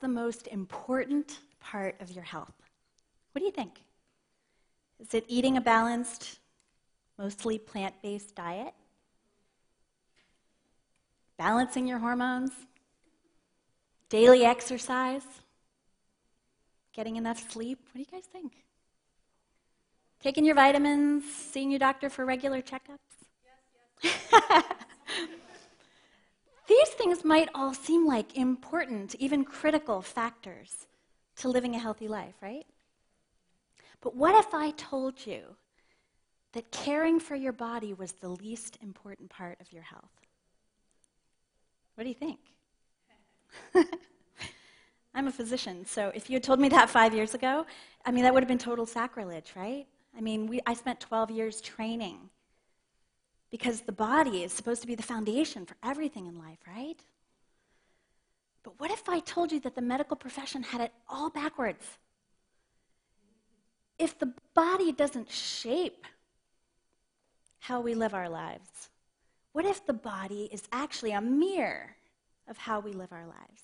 the most important part of your health? What do you think? Is it eating a balanced, mostly plant-based diet? Balancing your hormones? Daily exercise? Getting enough sleep? What do you guys think? Taking your vitamins? Seeing your doctor for regular checkups? Yes. These things might all seem like important, even critical factors to living a healthy life, right? But what if I told you that caring for your body was the least important part of your health? What do you think? I'm a physician, so if you had told me that 5 years ago, that would have been total sacrilege, right? I spent 12 years training because the body is supposed to be the foundation for everything in life, right? But what if I told you that the medical profession had it all backwards? If the body doesn't shape how we live our lives, what if the body is actually a mirror of how we live our lives?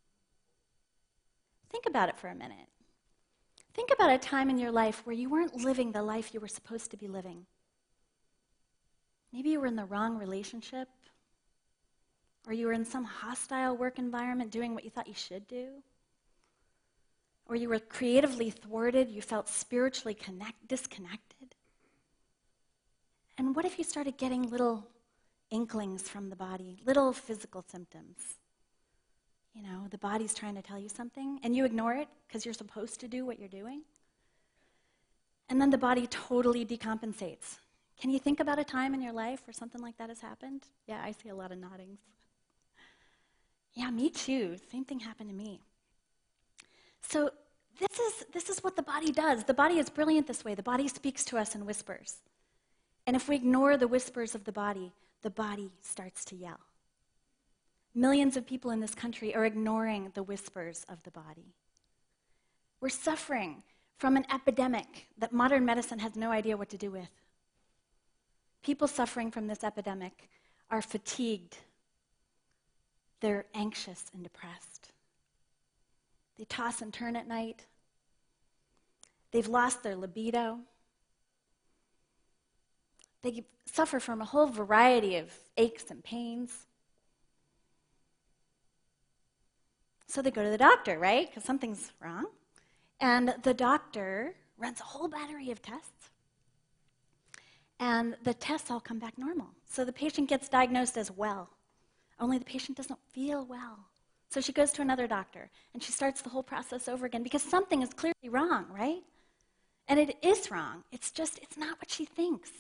Think about it for a minute. Think about a time in your life where you weren't living the life you were supposed to be living. Maybe you were in the wrong relationship, or you were in some hostile work environment doing what you thought you should do, or you were creatively thwarted, you felt spiritually disconnected. And what if you started getting little inklings from the body, little physical symptoms? The body's trying to tell you something, and you ignore it because you're supposed to do what you're doing. And then the body totally decompensates. Can you think about a time in your life where something like that has happened? Yeah, I see a lot of noddings. Yeah, me too. Same thing happened to me. So this is what the body does. The body is brilliant this way. The body speaks to us in whispers. And if we ignore the whispers of the body starts to yell. Millions of people in this country are ignoring the whispers of the body. We're suffering from an epidemic that modern medicine has no idea what to do with. People suffering from this epidemic are fatigued. They're anxious and depressed. They toss and turn at night. They've lost their libido. They suffer from a whole variety of aches and pains. So they go to the doctor, right? Because something's wrong. And the doctor runs a whole battery of tests. And the tests all come back normal. So the patient gets diagnosed as well. Only the patient doesn't feel well. So she goes to another doctor, and she starts the whole process over again because something is clearly wrong, right? And it is wrong. It's not what she thinks.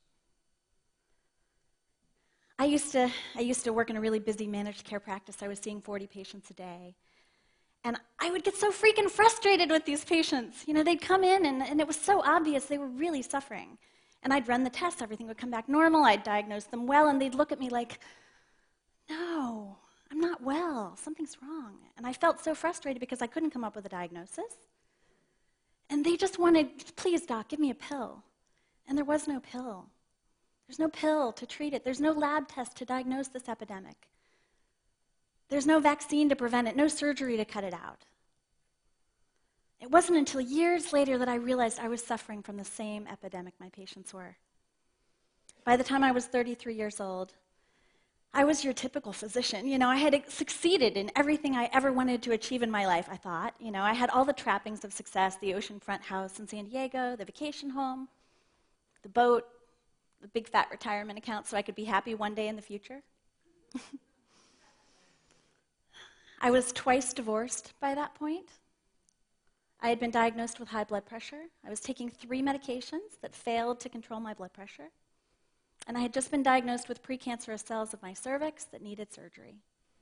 I used to work in a really busy managed care practice. I was seeing 40 patients a day. And I would get so freaking frustrated with these patients. They'd come in, and it was so obvious they were really suffering. And I'd run the tests. Everything would come back normal. I'd diagnose them well, and they'd look at me like, no, I'm not well. Something's wrong. And I felt so frustrated because I couldn't come up with a diagnosis. And they just wanted, please, doc, give me a pill. And there was no pill. There's no pill to treat it. There's no lab test to diagnose this epidemic. There's no vaccine to prevent it, no surgery to cut it out. It wasn't until years later that I realized I was suffering from the same epidemic my patients were. By the time I was 33 years old, I was your typical physician. I had succeeded in everything I ever wanted to achieve in my life, I thought. I had all the trappings of success, the oceanfront house in San Diego, the vacation home, the boat, the big fat retirement account so I could be happy one day in the future. I was twice divorced by that point. I had been diagnosed with high blood pressure. I was taking 3 medications that failed to control my blood pressure. And I had just been diagnosed with precancerous cells of my cervix that needed surgery.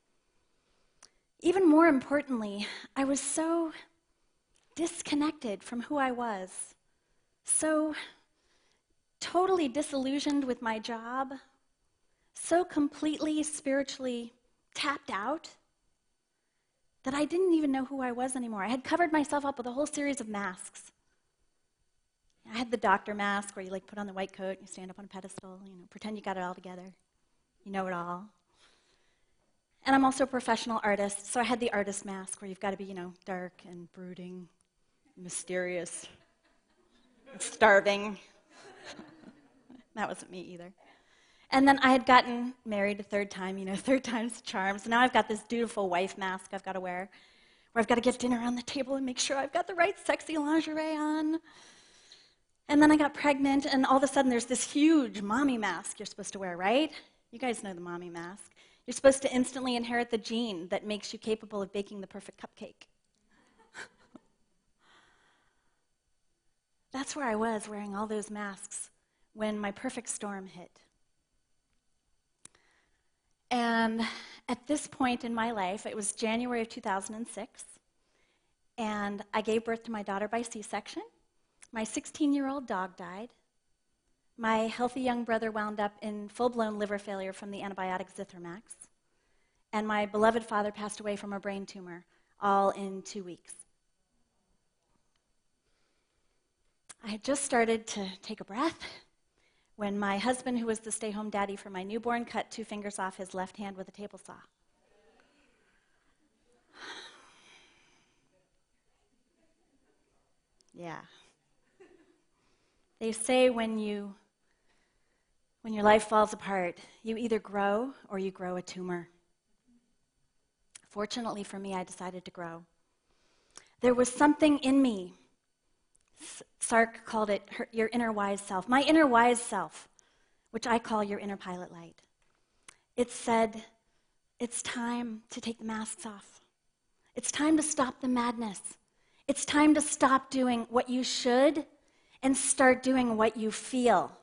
Even more importantly, I was so disconnected from who I was, so totally disillusioned with my job, so completely spiritually tapped out that I didn't even know who I was anymore. I had covered myself up with a whole series of masks. I had the doctor mask where you put on the white coat and you stand up on a pedestal, pretend you got it all together. You know it all. And I'm also a professional artist, so I had the artist mask where you've got to be, dark and brooding, mysterious, starving. That wasn't me either. And then I had gotten married a third time, third time's the charm. So now I've got this dutiful wife mask I've got to wear, where I've got to get dinner on the table and make sure I've got the right sexy lingerie on. And then I got pregnant, and all of a sudden there's this huge mommy mask you're supposed to wear, right? You guys know the mommy mask. You're supposed to instantly inherit the gene that makes you capable of baking the perfect cupcake. That's where I was, wearing all those masks, when my perfect storm hit. And at this point in my life, it was January of 2006, and I gave birth to my daughter by C-section. My 16-year-old dog died. My healthy young brother wound up in full-blown liver failure from the antibiotic Zithromax. And my beloved father passed away from a brain tumor, all in 2 weeks. I had just started to take a breath when my husband, who was the stay-home daddy for my newborn, cut 2 fingers off his left hand with a table saw. Yeah. They say when your life falls apart, you either grow or you grow a tumor. Fortunately for me, I decided to grow. There was something in me. Sark called it your inner wise self. My inner wise self, which I call your inner pilot light. It said, it's time to take the masks off. It's time to stop the madness. It's time to stop doing what you should and start doing what you feel.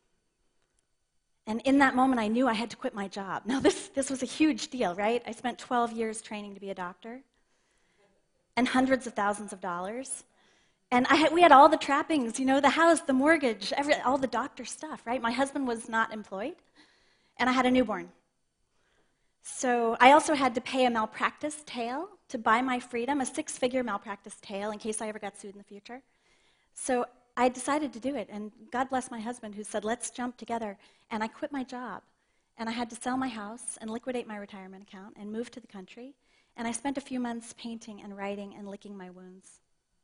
And in that moment, I knew I had to quit my job. Now, this was a huge deal, right? I spent 12 years training to be a doctor and hundreds of thousands of dollars. And we had all the trappings, the house, the mortgage, all the doctor stuff, right? My husband was not employed, and I had a newborn. So I also had to pay a malpractice tail to buy my freedom, a 6-figure malpractice tail in case I ever got sued in the future. So I decided to do it, and God bless my husband who said, let's jump together. And I quit my job, and I had to sell my house and liquidate my retirement account and move to the country. And I spent a few months painting and writing and licking my wounds.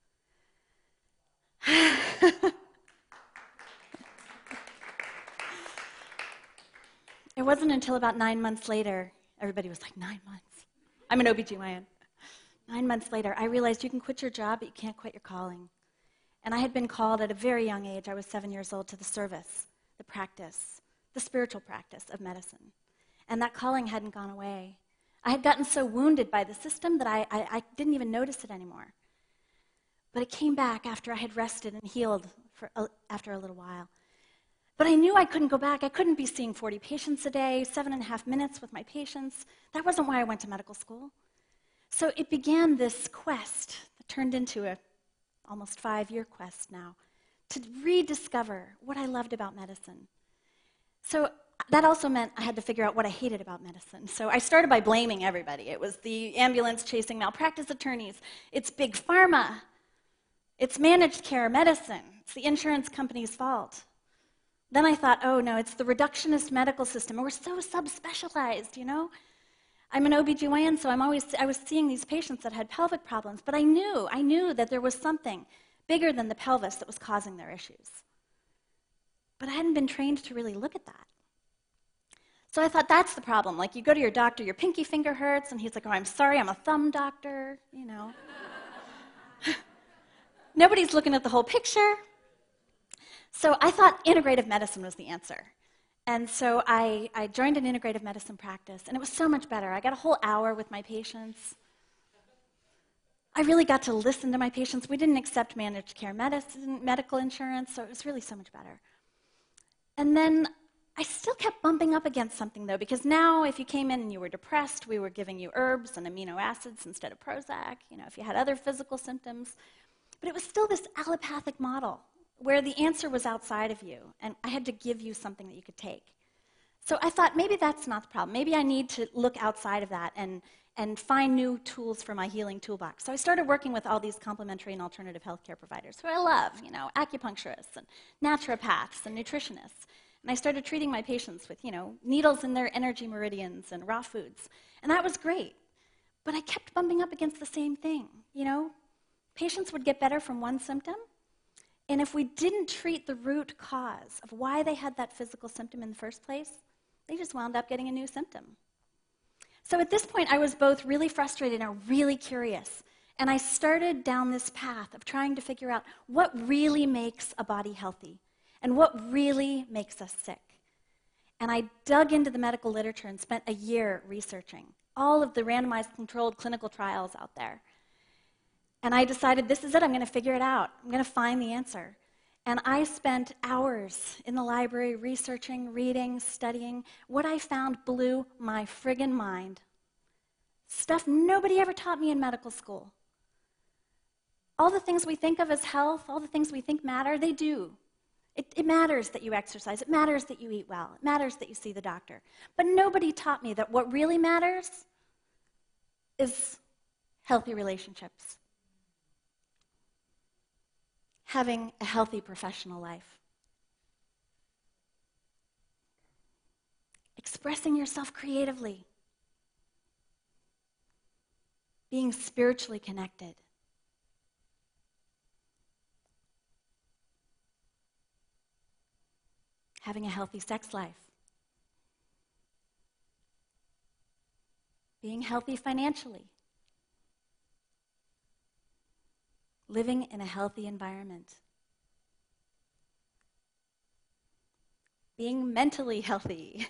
It wasn't until about 9 months later, everybody was like, 9 months. I'm an OBGYN. 9 months later, I realized you can quit your job, but you can't quit your calling. And I had been called at a very young age, I was 7 years old, to the service, the practice, the spiritual practice of medicine. And that calling hadn't gone away. I had gotten so wounded by the system that I didn't even notice it anymore. But it came back after I had rested and healed after a little while. But I knew I couldn't go back. I couldn't be seeing 40 patients a day, 7.5 minutes with my patients. That wasn't why I went to medical school. So it began this quest that turned into a almost 5-year quest now to rediscover what I loved about medicine. So that also meant I had to figure out what I hated about medicine. So I started by blaming everybody. It was the ambulance chasing malpractice attorneys. It's big pharma. It's managed care medicine. It's the insurance company's fault. Then I thought, oh no, it's the reductionist medical system. We're so subspecialized, I'm an OBGYN, so I was seeing these patients that had pelvic problems, but I knew that there was something bigger than the pelvis that was causing their issues. But I hadn't been trained to really look at that. So I thought, that's the problem. Like, you go to your doctor, your pinky finger hurts, and he's like, oh, I'm sorry, I'm a thumb doctor, Nobody's looking at the whole picture. So I thought integrative medicine was the answer. And so I joined an integrative medicine practice, and it was so much better. I got a whole hour with my patients. I really got to listen to my patients. We didn't accept managed care medicine, medical insurance, so it was really so much better. And then I still kept bumping up against something, though, because now if you came in and you were depressed, we were giving you herbs and amino acids instead of Prozac, if you had other physical symptoms. But it was still this allopathic model where the answer was outside of you, and I had to give you something that you could take. So I thought, maybe that's not the problem. Maybe I need to look outside of that and find new tools for my healing toolbox. So I started working with all these complementary and alternative healthcare providers who I love, acupuncturists and naturopaths and nutritionists. And I started treating my patients with, needles in their energy meridians and raw foods. And that was great. But I kept bumping up against the same thing, Patients would get better from one symptom, and if we didn't treat the root cause of why they had that physical symptom in the first place, they just wound up getting a new symptom. So at this point, I was both really frustrated and really curious. And I started down this path of trying to figure out what really makes a body healthy and what really makes us sick. And I dug into the medical literature and spent a year researching all of the randomized controlled clinical trials out there. And I decided, this is it, I'm going to figure it out. I'm going to find the answer. And I spent hours in the library researching, reading, studying. What I found blew my friggin' mind. Stuff nobody ever taught me in medical school. All the things we think of as health, all the things we think matter, they do. It matters that you exercise. It matters that you eat well. It matters that you see the doctor. But nobody taught me that what really matters is healthy relationships. Having a healthy professional life. Expressing yourself creatively. Being spiritually connected. Having a healthy sex life. Being healthy financially. Living in a healthy environment. Being mentally healthy.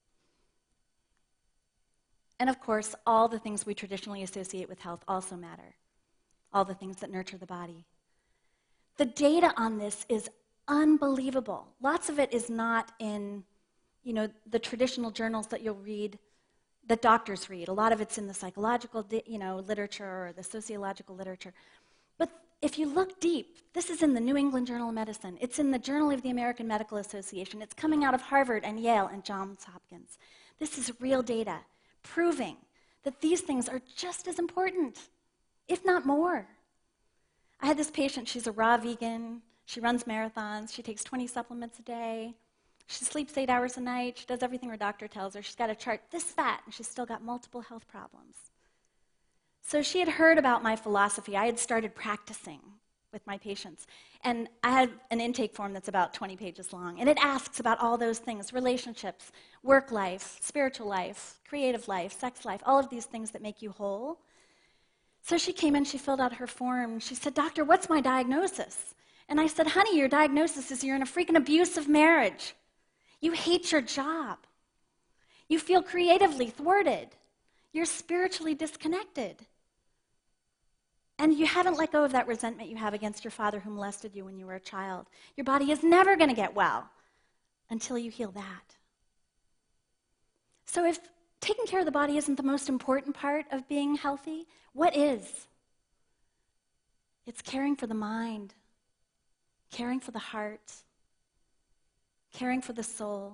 And of course, all the things we traditionally associate with health also matter. All the things that nurture the body. The data on this is unbelievable. Lots of it is not in, the traditional journals that you'll read, that doctors read. A lot of it's in the psychological, literature or the sociological literature. But if you look deep, this is in the New England Journal of Medicine. It's in the Journal of the American Medical Association. It's coming out of Harvard and Yale and Johns Hopkins. This is real data proving that these things are just as important, if not more. I had this patient, she's a raw vegan. She runs marathons. She takes 20 supplements a day. She sleeps 8 hours a night. She does everything her doctor tells her. She's got a chart this fat, and she's still got multiple health problems. So she had heard about my philosophy. I had started practicing with my patients. And I had an intake form that's about 20 pages long. And it asks about all those things: relationships, work life, spiritual life, creative life, sex life, all of these things that make you whole. So she came in, she filled out her form. She said, "Doctor, what's my diagnosis?" And I said, "Honey, your diagnosis is you're in a freaking abusive marriage. You hate your job. You feel creatively thwarted. You're spiritually disconnected. And you haven't let go of that resentment you have against your father who molested you when you were a child. Your body is never going to get well until you heal that." So if taking care of the body isn't the most important part of being healthy, what is? It's caring for the mind, caring for the heart, caring for the soul,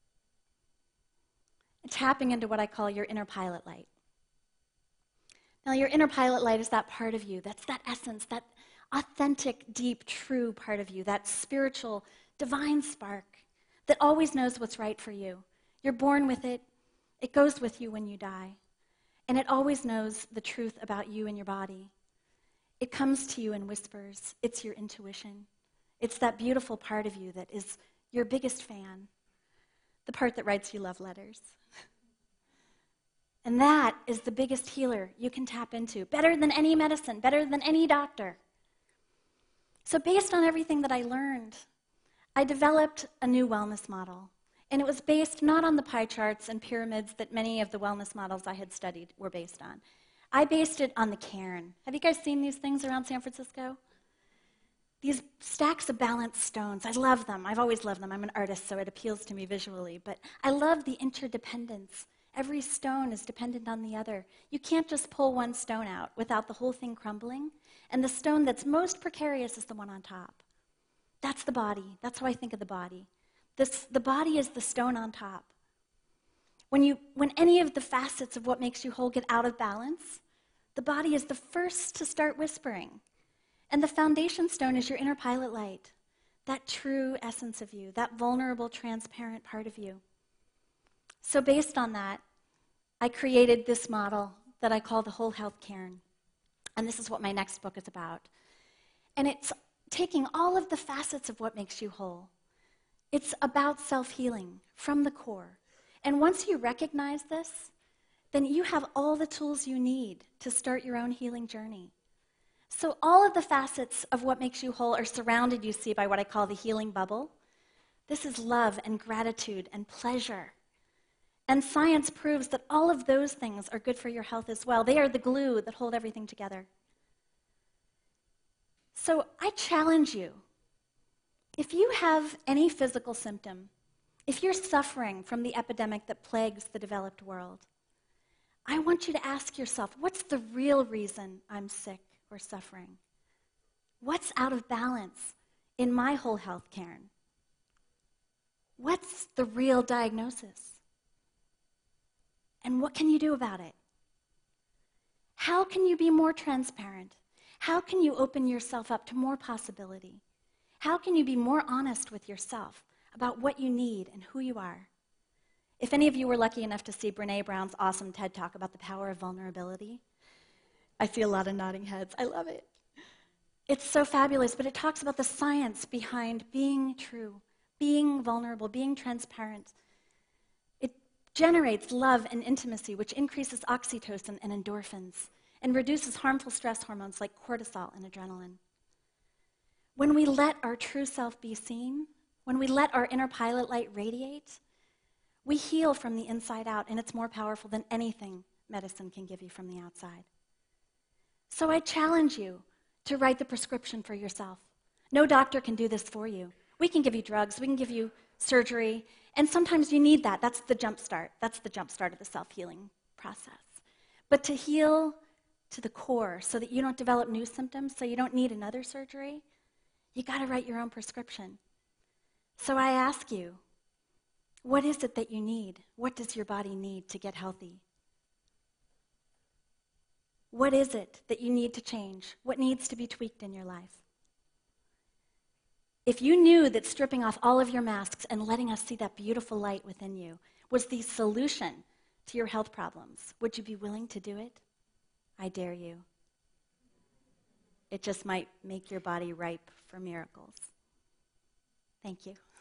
and tapping into what I call your inner pilot light. Now, your inner pilot light is that part of you, that's that essence, that authentic, deep, true part of you, that spiritual, divine spark that always knows what's right for you. You're born with it. It goes with you when you die. And it always knows the truth about you and your body. It comes to you in whispers. It's your intuition. It's that beautiful part of you that is your biggest fan, the part that writes you love letters. And that is the biggest healer you can tap into, better than any medicine, better than any doctor. So based on everything that I learned, I developed a new wellness model. And it was based not on the pie charts and pyramids that many of the wellness models I had studied were based on. I based it on the cairn. Have you guys seen these things around San Francisco? These stacks of balanced stones. I love them. I've always loved them. I'm an artist, so it appeals to me visually. But I love the interdependence. Every stone is dependent on the other. You can't just pull one stone out without the whole thing crumbling. And the stone that's most precarious is the one on top. That's the body. That's how I think of the body. The body is the stone on top. When any of the facets of what makes you whole get out of balance, the body is the first to start whispering. And the foundation stone is your inner pilot light. that true essence of you, that vulnerable, transparent part of you. So based on that, I created this model that I call the Whole Health Cairn. And this is what my next book is about. And it's taking all of the facets of what makes you whole. It's about self-healing from the core. And once you recognize this, then you have all the tools you need to start your own healing journey. So all of the facets of what makes you whole are surrounded, you see, by what I call the healing bubble. This is love and gratitude and pleasure. And science proves that all of those things are good for your health as well. They are the glue that hold everything together. So I challenge you, if you have any physical symptom, if you're suffering from the epidemic that plagues the developed world, I want you to ask yourself, what's the real reason I'm sick or suffering? What's out of balance in my whole health cairn? What's the real diagnosis? And what can you do about it? How can you be more transparent? How can you open yourself up to more possibility? How can you be more honest with yourself about what you need and who you are? If any of you were lucky enough to see Brené Brown's awesome TED Talk about the power of vulnerability, I see a lot of nodding heads. I love it. It's so fabulous, but it talks about the science behind being true, being vulnerable, being transparent. It generates love and intimacy, which increases oxytocin and endorphins, and reduces harmful stress hormones like cortisol and adrenaline. When we let our true self be seen, when we let our inner pilot light radiate, we heal from the inside out, and it's more powerful than anything medicine can give you from the outside. So I challenge you to write the prescription for yourself. No doctor can do this for you. We can give you drugs, we can give you surgery, and sometimes you need that. That's the jump start. That's the jump start of the self-healing process. But to heal to the core so that you don't develop new symptoms, so you don't need another surgery, you got to write your own prescription. So I ask you, what is it that you need? What does your body need to get healthy? What is it that you need to change? What needs to be tweaked in your life? If you knew that stripping off all of your masks and letting us see that beautiful light within you was the solution to your health problems, would you be willing to do it? I dare you. It just might make your body ripe for miracles. Thank you.